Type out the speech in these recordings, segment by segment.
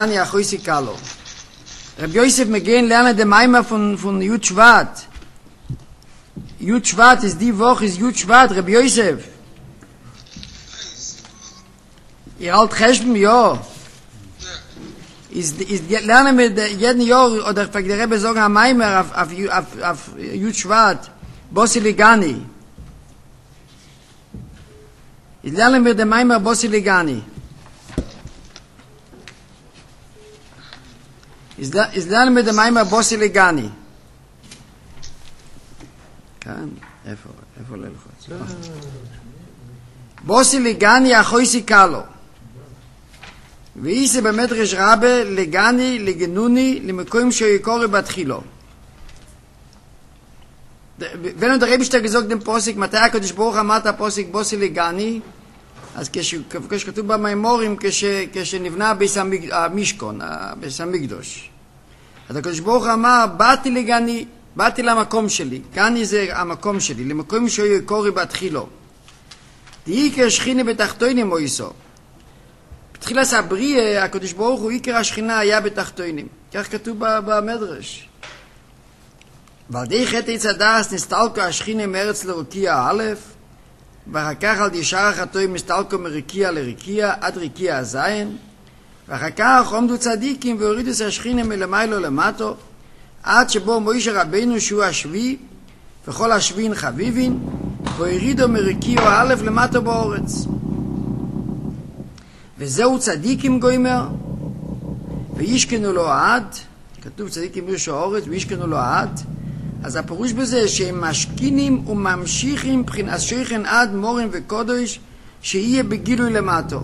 Ja, Choisi Kalo. Rabbi Yosef Megen lernen den Maimer von Yud Shvat. Yud Shvat ist die Woche, ist Yud Shvat, Rabbi Yosef. Ihr halt Cheshbon, ja. Lernen wir jeden Jahr, oder der Rebbe sagen am Maimer auf Yud Shvat, Bossi Ligani. Lernen wir den Maimer Bossi Ligani. Is lernen mit dem Maimer Bossi Ligani. כאן, איפה ללחוץ? בוסי לגני החויסי קלו. ואיסי במדרש רבה לגני, לגנוני, למקוים שיקורי בתחילו. wenn der Rebbe gesagt dem Posik, מתי הקדוש ברוך אמר את הפוסק בוסי לגני, אז כשכתוב במיימורים, כשנבנה ביס המשכון, ביס המקדוש. אז הקדוש ברוך אמר, באתי לגני, באתי למקום שלי, גני זה המקום שלי, למקום שהוא קורי בתחילו. דאיקר שכינה בתחתונים מויסו. בתחילת הבריאה, הקדוש ברוך הוא עיקר השכינה היה בתחתונים. כך כתוב במדרש. ועל די חטא עץ הדס נסתלקו השכינה מארץ לרקיע א', ואחר כך על די שער החטאים נסתלקו מרקיע לרקיע עד רקיע הזין, ואחר כך עומדו צדיקים והורידו את השכינה מלמיילו למטו, עד שבו מוישה רבינו שהוא השביעי, וכל השביעין חביבין, והורידו מרקיע א' למטו באורץ. וזהו צדיקים גוימר, וישכנו לו עד, כתוב צדיקים ירשו האורץ, וישכנו לו עד, אז הפירוש בזה שהם משכינים וממשיכים מבחינת שייכן עד מורים וקודש שיהיה בגילוי למטו.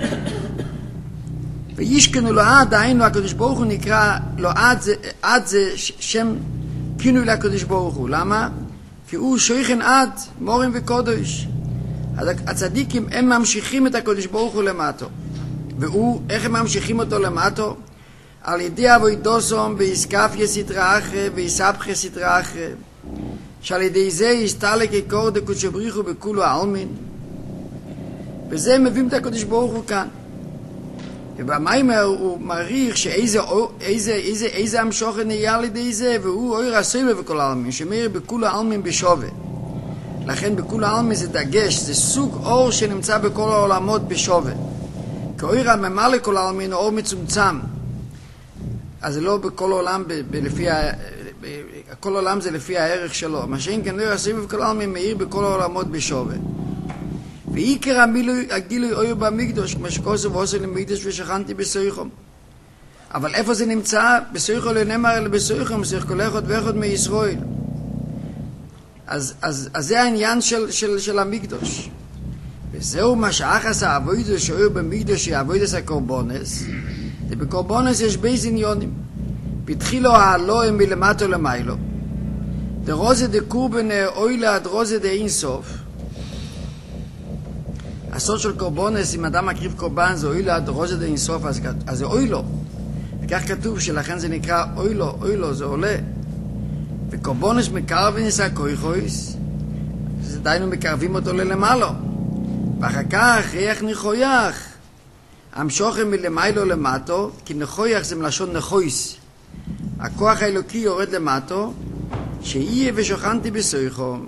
וישכנו לו עד, היינו הקדוש ברוך הוא נקרא לו עד זה שם כינוי לקדוש ברוך הוא. למה? כי הוא שייכן עד מורים וקודש. אז הצדיקים הם ממשיכים את הקדוש ברוך הוא למטו. והוא, איך הם ממשיכים אותו למטו? על ידי אבוידוסום ויסקפיה סטרה אחרי ויסבחה סטרה אחרי, שעל ידי זה יסתלק יקור דקודש בריחו בכולו העלמין. וזה הם מביאים את הקודש ברוך הוא כאן. ובמיימר הוא מעריך שאיזה המשוך נהיה על ידי זה, והוא אויר הסויבה בכל העלמין, שמאיר בכולו העלמין בשווה. לכן בכולו העלמין זה דגש, זה סוג אור שנמצא בכל העולמות בשווה. כי אויר הממלא כל העלמין הוא אור מצומצם. אז זה לא בכל עולם, כל עולם זה לפי הערך שלו. מה שאין כן לא יעשים בכל העלמין מאיר בכל העולמות בשווה. ועיקר הגילוי אויר במקדוש, כמו שכוסו ועושה למקדוש ושכנתי בסויכום. אבל איפה זה נמצא? בסויכו לא נאמר אלא בסויכום, צריך כל אחד ואחד מישראל. אז זה העניין של המקדוש. וזהו מה שאחס העבודה שאויר במקדוש היא עבודת הקורבנס. ובקורבנס יש בייז עניונים. בתחילו העלוהם מלמטו למיילו. דרוזה דקורבן אוילה עד רוזה דאינסוף. הסוד של קורבנס, אם אדם מקריב קורבן, זה אוילה עד רוזה דאינסוף, אז זה אוילו. וכך כתוב שלכן זה נקרא אוילו, זה עולה. וקורבנס מקרב וניסה כויכויס, זה דיינו מקרבים אותו ללמעלו. ואחר כך ריח ניחויח. המשוכם מלמיילו למטו, כי נחויח זה מלשון נחויס. הכוח האלוקי יורד למטו, שיהיה ושוכנתי בסויכו.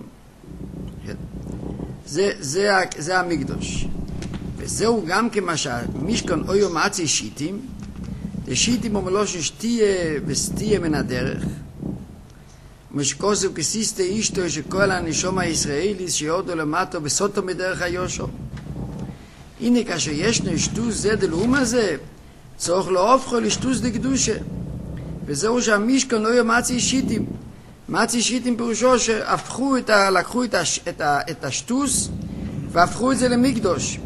זה המקדוש. וזהו גם כמה שהמשכון אויו מעצי שיטים, שיטים הוא מלושן שתיה וסתיה מן הדרך. משקוסו כסיסטה אישתו שכל הנשום הישראלי שיורדו למטו בסוטו מדרך היושו. הנה כאשר ישנו שטוס זה דלאום הזה, צורך לא הופכו לשטוס דקדושה. וזהו שהמשכון אויו מעצי שיטים. מעצי שיטים פירושו שהפכו לקחו את השטוס והפכו את זה למקדוש.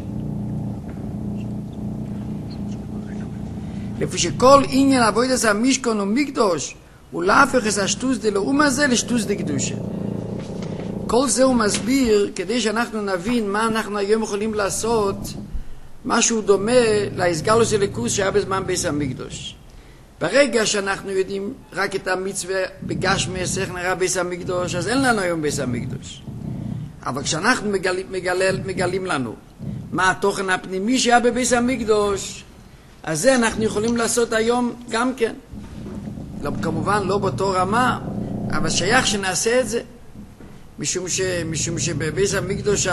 לפי שכל עניין עבודת המשכון הוא מקדוש, הוא להפך את השטוס דלאום הזה לשטוס דקדושה. כל זה הוא מסביר כדי שאנחנו נבין מה אנחנו היום יכולים לעשות, משהו דומה להסגלוס אלוקוס שהיה בזמן בית המקדוש. ברגע שאנחנו יודעים רק את המצווה בגשמי איך נראה בית המקדוש, אז אין לנו היום בית המקדוש. אבל כשאנחנו מגלים לנו מה התוכן הפנימי שהיה בבית המקדוש, אז זה אנחנו יכולים לעשות היום גם כן. לא, כמובן לא באותו רמה, אבל שייך שנעשה את זה. משום שבבית המקדוש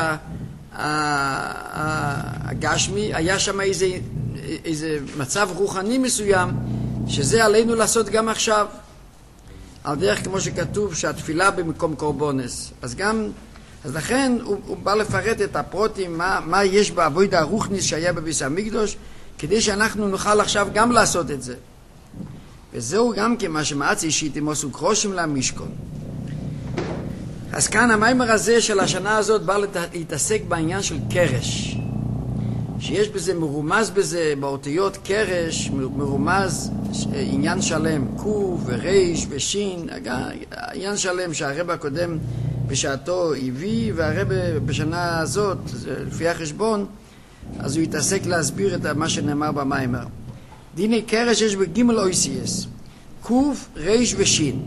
הגשמי היה שם איזה מצב רוחני מסוים, שזה עלינו לעשות גם עכשיו. על דרך כמו שכתוב שהתפילה במקום קורבונס. אז לכן הוא בא לפרט את הפרוטים, מה יש בעבודה הרוחניס שהיה בבית המקדוש, כדי שאנחנו נוכל עכשיו גם לעשות את זה. וזהו גם כמה שמעצי אישית עם עשו קרושים למשכון. אז כאן המיימר הזה של השנה הזאת בא להתעסק בעניין של קרש. שיש בזה, מרומז בזה, באותיות קרש, מרומז עניין שלם, קו וריש ושין, עניין שלם שהרב הקודם בשעתו הביא, והרב בשנה הזאת, לפי החשבון, אז הוא יתעסק להסביר את מה שנאמר במיימר. דיני קרש יש בגימל אויסייס, קוף, ריש ושין.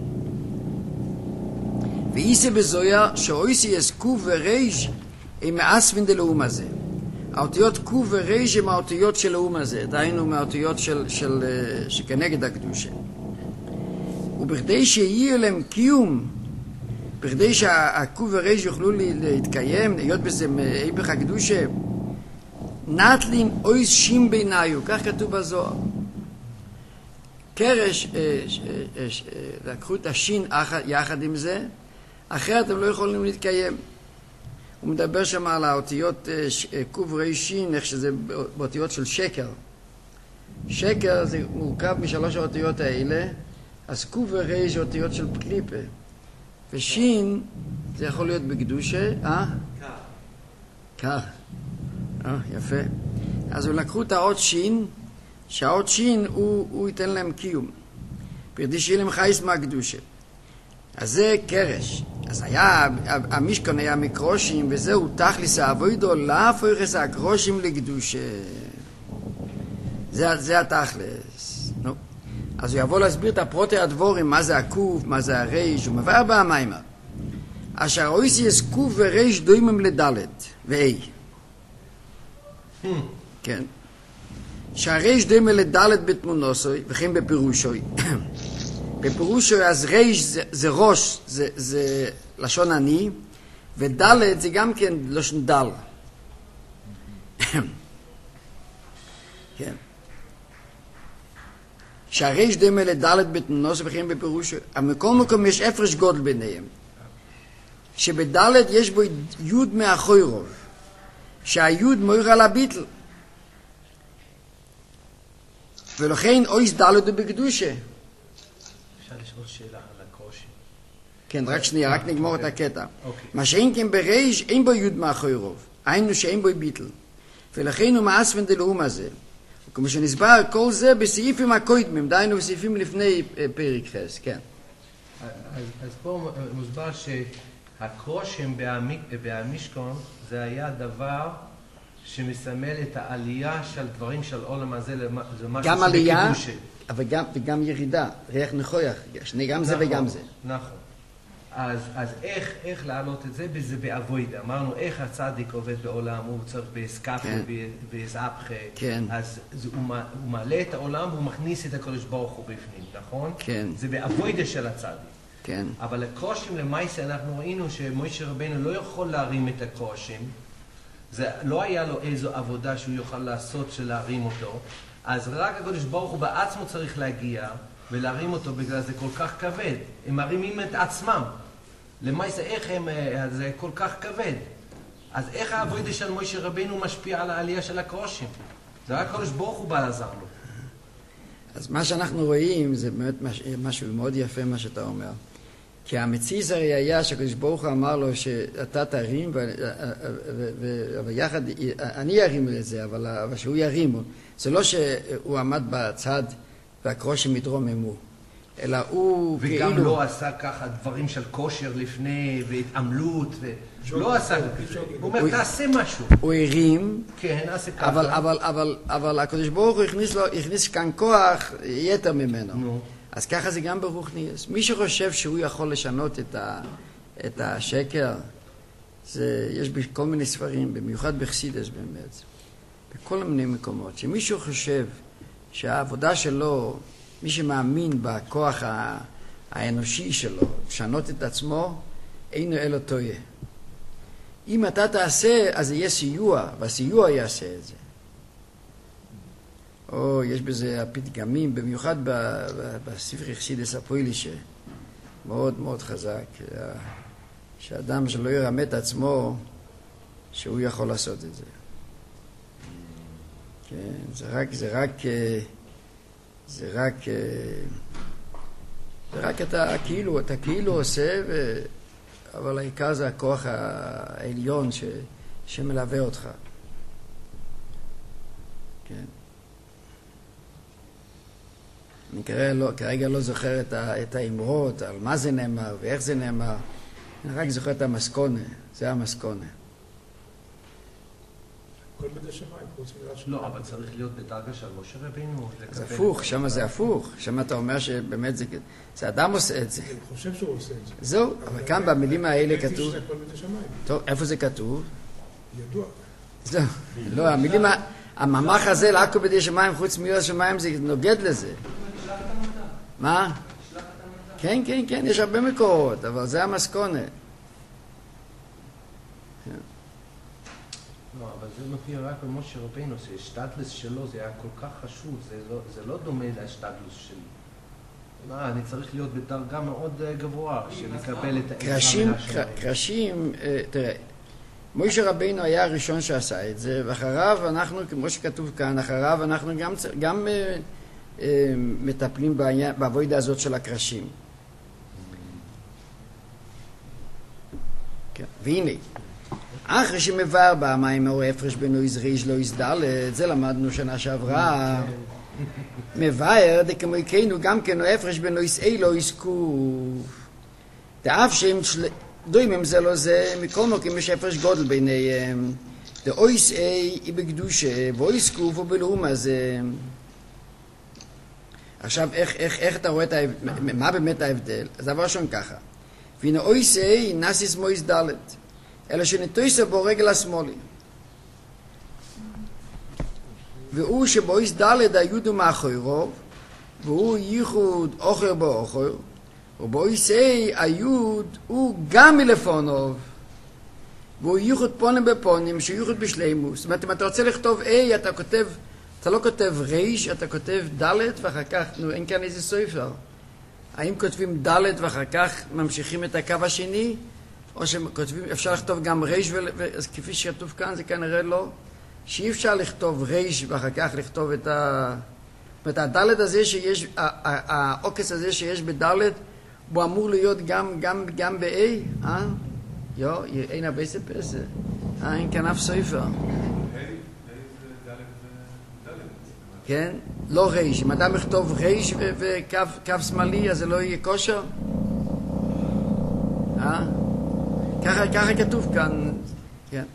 ואיסה בזויה שאויסייס קוף וריש הם מאספין דלאום הזה. האותיות קוף וריש הם האותיות של לאום הזה, דהיינו מהאותיות שכנגד הקדושה. ובכדי שיהיה להם קיום, בכדי שהקוף וריש יוכלו להתקיים, להיות בזה מאיבך הקדושה, נטלין אויס שים ביניו, כך כתוב בזוהר. קרש, לקחו את השין יחד עם זה, אחרת הם לא יכולים להתקיים. הוא מדבר שם על האותיות קוף ריש שין, איך שזה באותיות של שקר. שקר זה מורכב משלוש האותיות האלה, אז קוף וריש זה אותיות של קליפה. ושין זה יכול להיות בקדושה, קר. יפה. אז הם לקחו את האות שין, שהאות שין הוא ייתן להם קיום. פרדי שיהיה להם חייס מהקדושה. אז זה קרש. אז המשכון היה מקרושים, וזהו תכליס העבודו, להפוך הקרושים לקדושה. זה התכלס. נו. אז הוא יבוא להסביר את הפרוטי הדבורים, מה זה הקוף, מה זה הריש, הוא מבאר במיימר. אשר אויסייס קוף וריש דוימם לדלת, ואי. כן. שהריש דוימה לדלת בתמונוסוי, וכן בפירושוי. בפירושוי אז ריש זה ראש, זה לשון אני, ודלת זה גם כן לשון דל. כן. שהריש דומה לדלת בתמונוסוי, וכן בפירושוי. אבל מכל מקום יש הפרש גודל ביניהם. שבדלת יש בו יוד מאחוריו. שהיוד מויר על הביטל. ולכן אויס דלת הוא בקדושה. אפשר לשאול שאלה על הקושי. כן, רק שנייה, רק נגמור את הקטע. מה שאין כן בריש, אין בו יוד מאחוריו. היינו שאין בו ביטל. ולכן הוא מאספן דלאום הזה. וכמו שנסבר, כל זה בסעיפים הקודמים, דהיינו בסעיפים לפני פרק חס, כן. אז פה מוסבר שהקרושים בהמשכון זה היה דבר שמסמל את העלייה של דברים של עולם הזה, זה משהו גם עלייה, וגם ירידה, ריח נכויח, גם זה וגם זה. נכון. אז איך להעלות את זה? זה בעבודה. אמרנו איך הצדיק עובד בעולם, הוא צריך בהסקפה ובהסאפחה. כן. אז הוא מעלה את העולם, הוא מכניס את הקדוש ברוך הוא בפנים, נכון? כן. זה בעבודה של הצדיק. כן. אבל הקרושים למעשה אנחנו ראינו שמשה רבנו לא יכול להרים את הקרושים, זה לא היה לו איזו עבודה שהוא יוכל לעשות של להרים אותו, אז רק הקדוש ברוך הוא בעצמו צריך להגיע ולהרים אותו בגלל זה כל כך כבד. הם מרימים את עצמם. למעשה איך זה כל כך כבד. אז איך העבודה של משה רבנו משפיע על העלייה של הקרושים? זה רק הקדוש ברוך הוא בא לעזר לו. אז מה שאנחנו רואים זה באמת משהו מאוד יפה מה שאתה אומר. כי המציז הרי היה שהקדוש ברוך הוא אמר לו שאתה תרים ויחד אני ארים לזה, אבל שהוא ירים. זה לא שהוא עמד בצד והקרושים מתרוממו, אלא הוא וגם כאילו... לא עשה ככה דברים של כושר לפני והתעמלות, לא עשה, הוא אומר תעשה משהו. הוא הרים, כן, עשה ככה. אבל הקדוש ברוך הוא הכניס כאן כוח יתר ממנו. אז ככה זה גם ברוחניוס. מי שחושב שהוא יכול לשנות את השקר, יש בכל מיני ספרים, במיוחד בחסידות באמת, בכל מיני מקומות, שמישהו חושב שהעבודה שלו, מי שמאמין בכוח האנושי שלו, לשנות את עצמו, אינו אלו טועה. אם אתה תעשה, אז יהיה סיוע, והסיוע יעשה את זה. או יש בזה הפתגמים, במיוחד בספר חסידס הפוילי, שמאוד מאוד חזק, שאדם שלא ירמה את עצמו, שהוא יכול לעשות את זה. כן, זה רק אתה כאילו עושה, אבל העיקר זה הכוח העליון שמלווה אותך. כן. אני כרגע לא זוכר את האמרות, על מה זה נאמר ואיך זה נאמר. אני רק זוכר את המסקונה, זה המסקונה. כל בדי שמיים, חוץ מיראת שמיים. לא, אבל צריך להיות בדרגה של משה רבינו. זה הפוך, שם זה הפוך. שם אתה אומר שבאמת זה אדם עושה את זה. אני חושב שהוא עושה את זה. זהו, אבל כאן במילים האלה כתוב... שזה כל בדי שמיים. טוב, איפה זה כתוב? ידוע. זהו, לא, המילים... הממח הזה, לעכו בדי שמיים, חוץ מיראת שמיים, זה נוגד לזה. מה? כן, כן, כן, יש הרבה מקורות, אבל זה המסקונה. לא, אבל זה מופיע רק במשה רבינו, שהשתדלוס שלו זה היה כל כך חשוב, זה לא דומה להשתדלוס שלי. אני צריך להיות בדרגה מאוד גבוהה, שנקבל את העזרה מהשמיים. קרשים, תראה, משה רבינו היה הראשון שעשה את זה, ואחריו אנחנו, כמו שכתוב כאן, אחריו אנחנו גם מטפלים בעבודה הזאת של הקרשים. כן. והנה, אחרי שמבאר במים או הפרש בין אויז ריש לא יזדלת, זה למדנו שנה שעברה, מבאר דכמויקנו גם כן או הפרש בין אויז אי לא יזקוף. דאף שהם דוימים זה לא זה, מכל מוקים יש הפרש גודל ביניהם. דאויז אי היא בקדושה, ואויז קוף הוא בלאום הזה. עכשיו, איך אתה רואה מה באמת ההבדל? אז דבר ראשון ככה. והנה אויז אי נסיס מויז דלת. אלא שנטויסה בו רגל השמאלי. והוא שבויס דלת היודו מאחוריו, והוא ייחוד אוחר באוחר, ובויס אי היוד הוא גם מלפונוב, והוא ייחוד פונים בפונים, שהוא ייחוד בשלימוס. זאת אומרת, אם אתה רוצה לכתוב אי, אתה לא כותב ריש, אתה כותב דלת, ואחר כך, אין כאן איזה סופר. האם כותבים דלת ואחר כך ממשיכים את הקו השני? או שכותבים, אפשר לכתוב גם ריש, אז כפי שכתוב כאן, זה כנראה לא, שאי אפשר לכתוב ריש ואחר כך לכתוב את זאת אומרת, הדלת הזה שיש, העוקס הזה שיש בדלת, הוא אמור להיות גם ב-A, אין הרבה ספסה, אין כאן אף סופר. כן? לא ריש. אם אדם יכתוב ריש וקו שמאלי, אז זה לא יהיה כושר? ככה כתוב כאן, כן.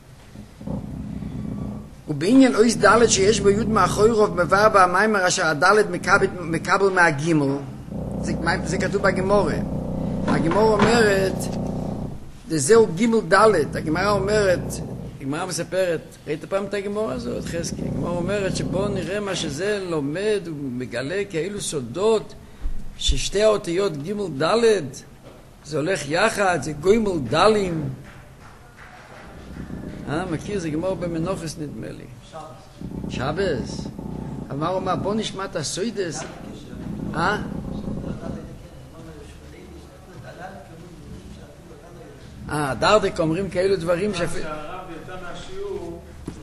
ובעניין אויס דלת שיש בו יוד מאחורי רוב מבאר במיימר אשר הדלת מקבל מהגימל, זה כתוב בגמורה. הגמורה אומרת, זהו גימל דלת. הגמורה אומרת, הגמורה מספרת, ראית פעם את הגמורה הזאת, חזקי? הגמורה אומרת שבואו נראה מה שזה לומד ומגלה כאילו סודות ששתי האותיות גימל דלת זה הולך יחד, זה גוימל דלים. מכיר, זה גמור במנוחס נדמה לי. שבס. אמר אומר, בוא נשמע את הסוידס. דרדק אומרים כאלו דברים שהרב יצא מהשיעור,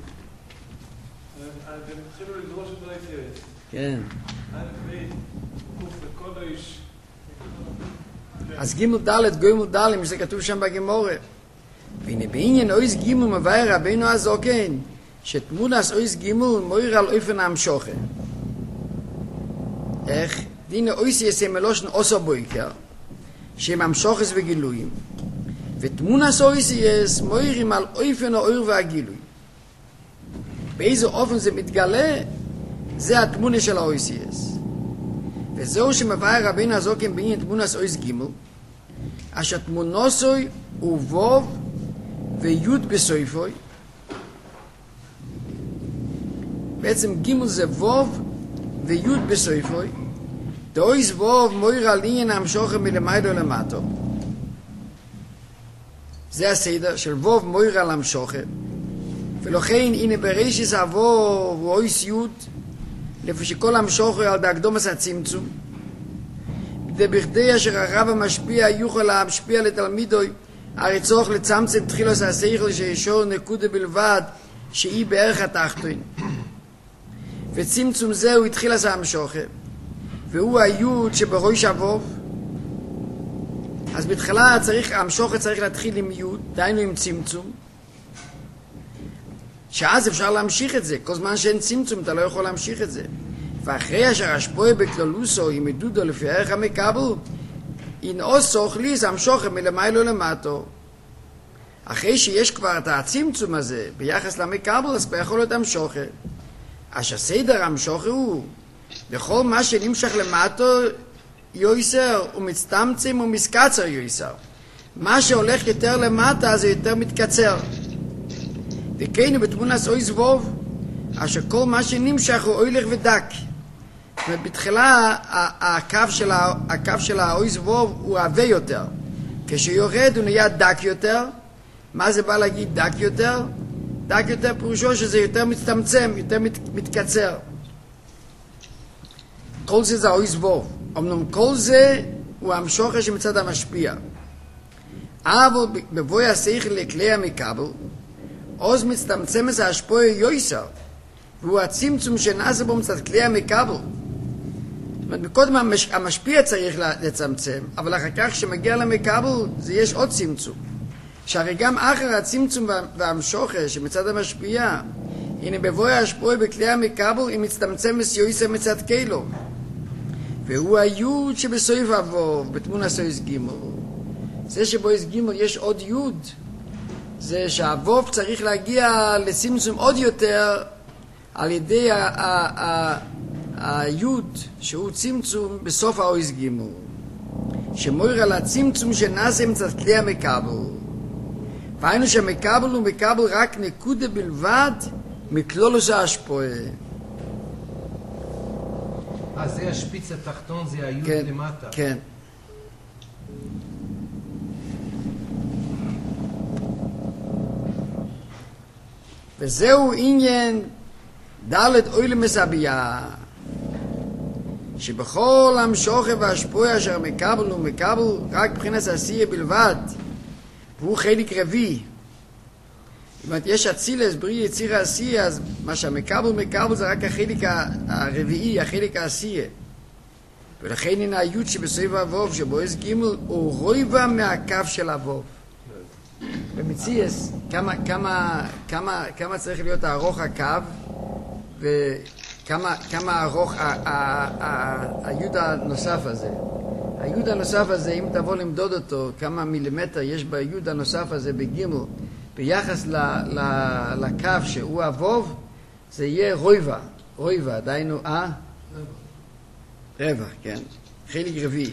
הם התחילו לדרוש את רייטייס. כן. קוף וקודש. אז גימל דלת, גוימל דלים, זה כתוב שם בגמורה. והנה בעניין אויס גימל מבאר רבינו הזוקן, שתמונס אויס גימל מויר על אופן המשוכן. איך? דינה אויס יעשה מלושן אוסר בויקר, שהם המשוכס וגילויים. ותמונס אויס יעש מוירים על אופן האור והגילוי. באיזה אופן זה מתגלה, זה התמונה של האויס יעש. וזהו שמבאר רבינו הזוקן בעניין תמונס אויס גימל, אשר תמונוסוי ובוב ויוד בסויפוי. בעצם גימל זה ווב ויוד בסויפוי, דאויס ווב מויר עליין המשוכם מלמיילו למטו. זה הסדר של ווב מויר על המשוכם. ולכן הנה בראשיס הווב הוא אויס יוד, לפי שכל המשוכם על דאקדומס הצמצום. בכדי אשר הרב המשפיע יוכל להשפיע לתלמידוי, הרי צורך לצמצם תחילוס השכל שישור נקודה בלבד שהיא בערך התחתון. וצמצום זהו התחיל עשה המשוכם, והוא היוד שבראש אבוב. אז בתחילה המשוכם צריך להתחיל עם יוד, דיינו עם צמצום, שאז אפשר להמשיך את זה. כל זמן שאין צמצום אתה לא יכול להמשיך את זה. ואחרי אשר השפועה בכללוסו עם עדודו לפי ערך המקבל, אינעוסוך ליס המשוכם מלמיילו למטו. אחרי שיש כבר את הצמצום הזה ביחס למקבל, אז כבר יכול להיות המשוכם. אשר סדר המשוכם הוא בכל מה שנמשך למטו יויסר ומצטמצם ומסקצר יויסר. מה שהולך יותר למטה זה יותר מתקצר. וכן בתמונס אויס ווב, אשר כל מה שנמשך הוא הולך ודק. ובתחילה הקו של האויס ווב הוא עבה יותר. כשיורד הוא נהיה דק יותר. מה זה בא להגיד דק יותר? דק יותר פירושו שזה יותר מצטמצם, יותר מתקצר. כל זה האויס ווב. אמנם כל זה הוא המשוכר שמצד המשפיע. אבל בבואי השכל לכלי המקבל, עוז מצטמצם את ההשפועה יויסר, והוא הצמצום שנעשה בו מצד כלי המקבל. קודם המשפיע צריך לצמצם, אבל אחר כך כשמגיע למקבל זה יש עוד צמצום. שהרי גם אחר הצמצום והמשוכר שמצד המשפיע, הנה בבואי ההשפועה בכלי המקבל היא מצטמצם יויסר מצד כלו. והוא היוד שבסויף אבוב, בתמונה סויס גימל. זה שבויס גימל יש עוד יוד, זה שהאבוב צריך להגיע לצמצום עוד יותר על ידי היוד שהוא צמצום בסוף האויס גימל. שמויר על הצמצום שנעשה מצד כלי המקבל. והיינו שהמקבל הוא מקבל רק נקודה בלבד מכלולוס ההשפועה. זה השפיץ התחתון, זה היוד כן, למטה. כן. וזהו עניין דלת אוילם מסבייה, שבכל המשוכר והשפועה אשר מקבל הוא מקבל רק מבחינת עשייה בלבד, והוא חלק רביעי. זאת אומרת, יש אצילס, בריא יציר העשייה, אז מה שהמקבל מקבל זה רק החלק הרביעי, החלק העשייה. ולכן הנה היוד שבסביב אבוב, שבויס גימל, הוא רויבה מהקו של אבוב. במציאס, כמה צריך להיות ארוך הקו, וכמה ארוך היוד הנוסף הזה. היוד הנוסף הזה, אם תבוא למדוד אותו, כמה מילימטר יש ביוד הנוסף הזה בגימל, ביחס לקו שהוא אבוב, זה יהיה רויבה, דיינו, רבע, כן, חלק רביעי.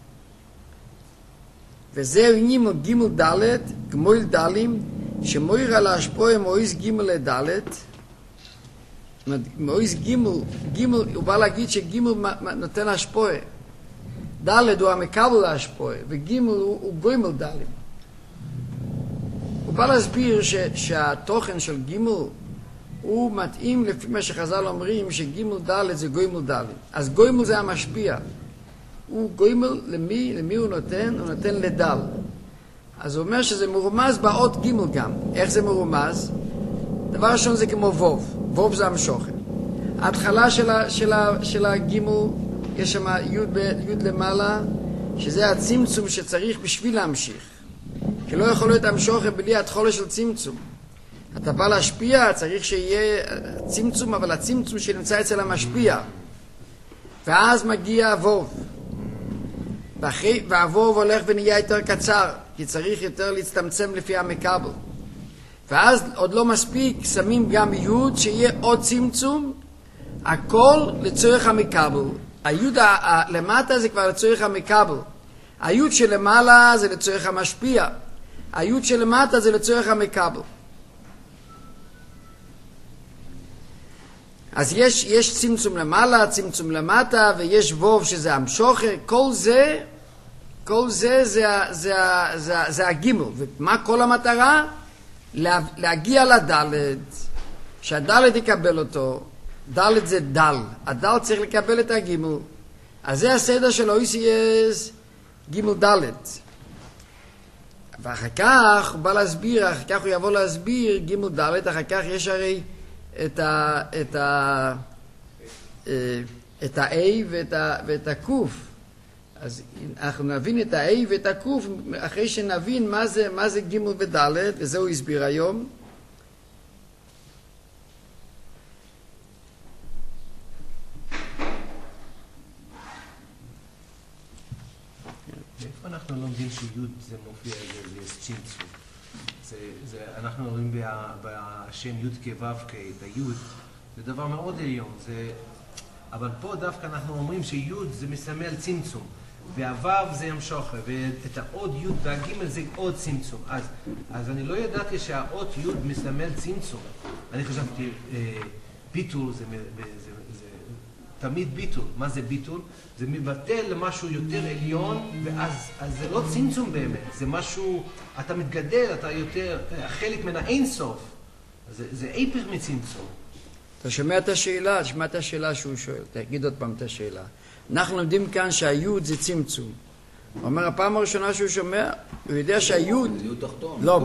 וזהו עניין גימל דלת, גמול דלים, שמויר על ההשפועה מאויס גימל לדלת. מאויס גימל, הוא בא להגיד שגימל נותן השפועה. דלת הוא המקבל להשפועה, וגימל הוא גוימל דלים. הוא בא להסביר שהתוכן של גימל הוא מתאים לפי מה שחז"ל אומרים שגימל דלת זה גוימל דלים. אז גוימל זה המשפיע. הוא גוימל למי הוא נותן? הוא נותן לדל. אז הוא אומר שזה מרומז באות גימל גם. איך זה מרומז? דבר ראשון זה כמו ווב. ווב זה המשוכר. ההתחלה של הגימל, יש שם יוד למעלה, שזה הצמצום שצריך בשביל להמשיך. כי לא יכול להיות המשוכר בלי התחולה של צמצום. אתה בא להשפיע, צריך שיהיה צמצום, אבל הצמצום שנמצא אצל המשפיע. ואז מגיע הווב. והווב הולך ונהיה יותר קצר, כי צריך יותר להצטמצם לפי המקבל. ואז עוד לא מספיק, שמים גם יוד שיהיה עוד צמצום, הכל לצורך המקבל. היוד למטה זה כבר לצורך המקבל. היוד שלמעלה זה לצורך המשפיע. היוד שלמטה זה לצורך המקבל. אז יש צמצום למעלה, צמצום למטה, ויש ווב שזה המשוך, כל זה זה הגימל. ומה כל המטרה? להגיע לדלת, שהדלת יקבל אותו. דלת זה דל, הדל צריך לקבל את הגימל. אז זה הסדר של OCS גימל דלת. ואחר כך הוא בא להסביר, אחר כך הוא יבוא להסביר גימל דלת, אחר כך יש הרי את ה-A ואת הקוף. אז אנחנו נבין את ה-A ואת הקוף אחרי שנבין מה זה גימל ודלת, וזה הוא הסביר היום. איפה אנחנו לומדים שיוד זה מופיע, זה צמצום? אנחנו רואים בשם יוד כו' כ' את היוד, זה דבר מאוד עליון, אבל פה דווקא אנחנו אומרים שיוד זה מסמל צמצום, והו' זה המשוך, ואת העוד יוד והגימל זה עוד צמצום. אז אני לא ידעתי שהאות יוד מסמל צמצום. אני חשבתי, ביטול זה תמיד ביטול. מה זה ביטול? זה מבטל למשהו יותר עליון, ואז זה לא צמצום באמת, זה משהו, אתה מתגדל, אתה יותר, חלק מן האינסוף, זה היפך מצמצום. אתה שומע את השאלה? תשמע את השאלה שהוא שואל, תגיד עוד פעם את השאלה. אנחנו לומדים כאן שהיוד זה צמצום. הוא אומר, הפעם הראשונה שהוא שומע, הוא יודע שהיוד... זה יוד תחתון. לא,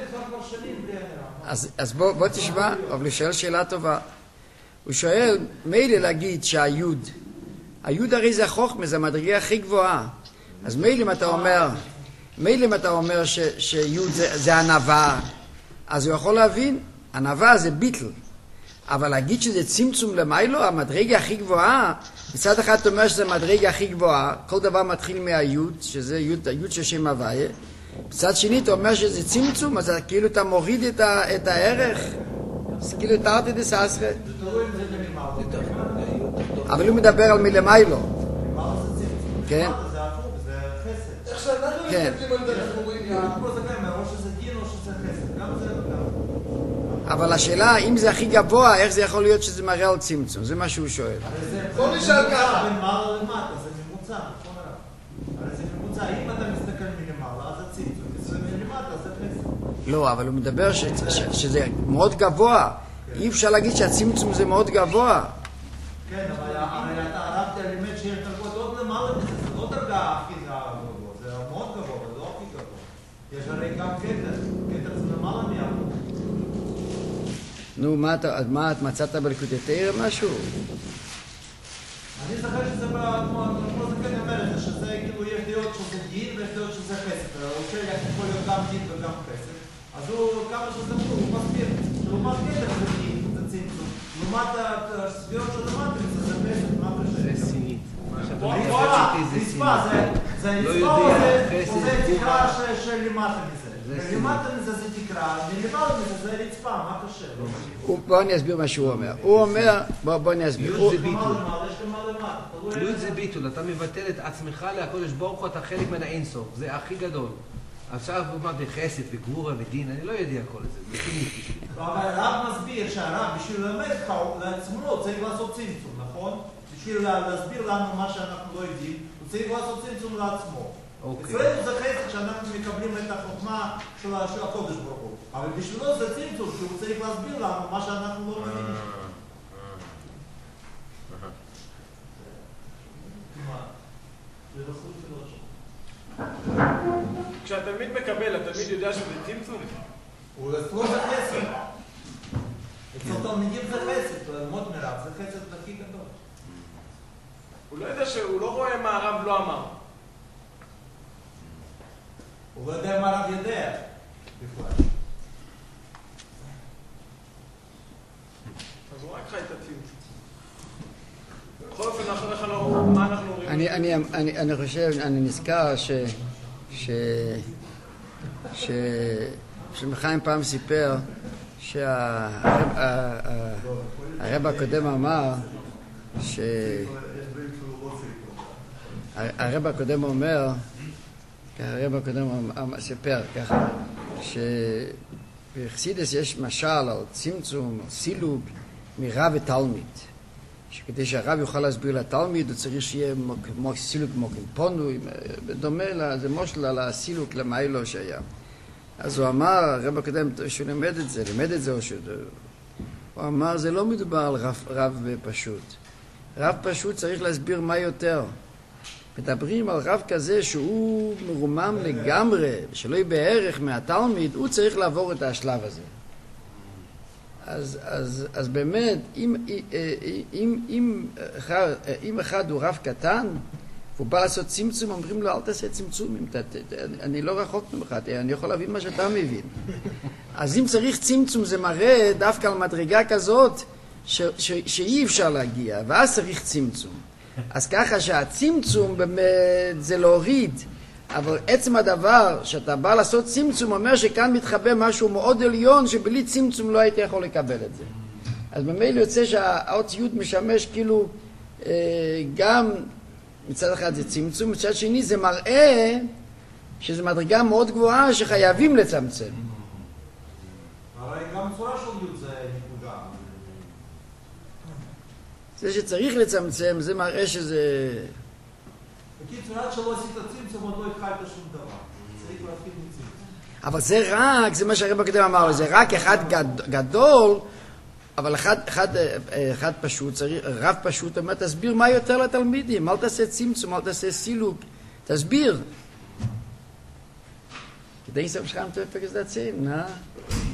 אז בוא תשמע, אבל הוא שואל שאלה טובה. הוא שואל, מילא להגיד שהיוד, היוד הרי זה החוכמה, זה המדרגה הכי גבוהה. אז מילא אם אתה אומר שיוד זה ענווה, אז הוא יכול להבין, ענווה זה ביטל. אבל להגיד שזה צמצום למיילו, המדרגה הכי גבוהה, מצד אחד אתה אומר שזה המדרגה הכי גבוהה, כל דבר מתחיל מהיוד, שזה היוד של שם הוויה. מצד שני אתה אומר שזה צמצום, אז כאילו אתה מוריד את הערך, אז כאילו תרתי דססרה. אבל הוא מדבר על מלמיילו. כן? איך שאנחנו מסתכלים על זה, אנחנו רואים, או שזה דין או שזה חסד, גם זה לא. אבל השאלה, אם זה הכי גבוה, איך זה יכול להיות שזה מראה על צמצום? זה מה שהוא שואל. בוא נשאל ככה. בין מעלה למטה, זה ממוצע, נכון הרב? הרי זה ממוצע, אם אתה מסתכל מלמעלה, אז זה צמצום, וזה מלמטה, זה חסד. לא, אבל הוא מדבר שזה מאוד גבוה. אי אפשר להגיד שהצמצום זה מאוד גבוה. כן, אבל הרי אתה הרב לימד שיש דרגות עוד למעלה מזה, זה לא דרגה הכי גבוה, זה מאוד גבוה, אבל לא הכי גבוה. יש הרי גם כתר זה למעלה מהרב. נו, מה את מצאת בליקוטי תורה משהו? אני זוכר שזה כמו זה כן אומר את זה, שזה כאילו יש דעות שזה דין ויש דעות שזה חסד. הוא שואל איך יכול להיות גם דין וגם חסד. אז הוא, כמה שזה הוא מסביר, שלעומת כתר זה דין, זה צמצום. לעומת הסבירות של למטה זה חסד, מה קשה? זה סינית. רצפה, זה רצפה או זה תקרה של למטה מזה. למטה מזה זה תקרה, מלמעלה מזה זה רצפה, מה קשה? בוא אני אסביר מה שהוא אומר. הוא אומר, בוא אני אסביר. יוד זה ביטול. יש למעלה למטה. יוד זה ביטול, אתה מבטל את עצמך לקודש ברוך הוא, אתה חלק מן האינסוף, זה הכי גדול. עכשיו הוא אומר בחסד וגבורה ודין, אני לא יודע כל זה, זה סינית בשביל. אבל הרב מסביר שהרב בשביל ללמד לעצמו צריך לעשות צמצום, נכון? בשביל להסביר לנו מה שאנחנו לא יודעים, הוא צריך לעשות צמצום לעצמו. אצלנו זה חסד שאנחנו מקבלים את החוכמה של הקודש ברוך הוא. אבל בשבילו זה צמצום, שהוא צריך להסביר לנו מה שאנחנו לא מבינים. כשהתלמיד מקבל, התלמיד יודע שזה צמצום? הוא אצלו זה חסד. אצל תלמידים זה חסד, ללמוד מרב, זה חסד הכי גדול. הוא לא יודע שהוא לא רואה מה הרב לא אמר. הוא לא יודע מה הרב יודע בכלל. אז הוא רק חי את הצמצום. בכל אופן, מה אנחנו אומרים? אני חושב, אני נזכר שמחיים פעם סיפר שהרב הקודם אמר הרב הקודם אומר, הרב הקודם סיפר ככה, שבחסידות יש משל על צמצום, על סילוק, מרב ותלמיד. שכדי שהרב יוכל להסביר לתלמיד, הוא צריך שיהיה סילוק מוקים פונוי, בדומה זה מושל על הסילוק למיילו שהיה. אז הוא אמר, הרב הקודם שהוא לימד את זה, הוא אמר, זה לא מדובר על רב פשוט. רב פשוט צריך להסביר מה יותר. מדברים על רב כזה שהוא מרומם לגמרי, שלא יהיה בערך מהתלמיד, הוא צריך לעבור את השלב הזה. אז באמת, אם אחד הוא רב קטן, והוא בא לעשות צמצום, אומרים לו, אל תעשה צמצומים, אני לא רחוק ממך, אני יכול להבין מה שאתה מבין. אז אם צריך צמצום, זה מראה דווקא על מדרגה כזאת, שאי אפשר להגיע, ואז צריך צמצום. אז ככה שהצמצום באמת זה להוריד, אבל עצם הדבר שאתה בא לעשות צמצום אומר שכאן מתחבא משהו מאוד עליון שבלי צמצום לא הייתי יכול לקבל את זה. אז במילא יוצא שהאות י' משמש כאילו גם מצד אחד זה צמצום, מצד שני זה מראה שזו מדרגה מאוד גבוהה שחייבים לצמצם. הרי גם צורה של י' זה נקודה. זה שצריך לצמצם זה מראה שזה... בקיצור, עד שלא עשית צמצום עוד לא התחלת שום דבר. צריך להתחיל מצמצום. אבל זה רק, זה מה שהרב הקודם אמר, זה רק אחד גדול, אבל אחד פשוט, רב פשוט אומר, תסביר מה יותר לתלמידים, אל תעשה צמצום, אל תעשה סילוק, תסביר. כדי שהם שלך מתופק את זה,